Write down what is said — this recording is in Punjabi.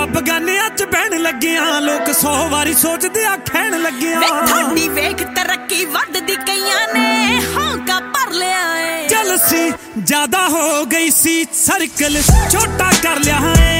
ਬਗਾਨਿਆਂ ਚ ਬਹਿਣ ਲੱਗਿਆਂ ਲੋਕ 100 ਵਾਰੀ ਸੋਚਦੇ ਆ ਖਹਿਣ ਲੱਗਿਆਂ ਵੇ ਤੁਹਾਡੀ ਵੇਖ ਤਰੱਕੀ ਵੱਧਦੀ ਕਈਆਂ ਨੇ ਹੌਂਕਾ ਭਰ ਲਿਆ ਏ ਜਲਸੀ ਜ਼ਿਆਦਾ ਹੋ ਗਈ ਸੀ ਸਰਕਲ ਛੋਟਾ ਕਰ ਲਿਆ ਏ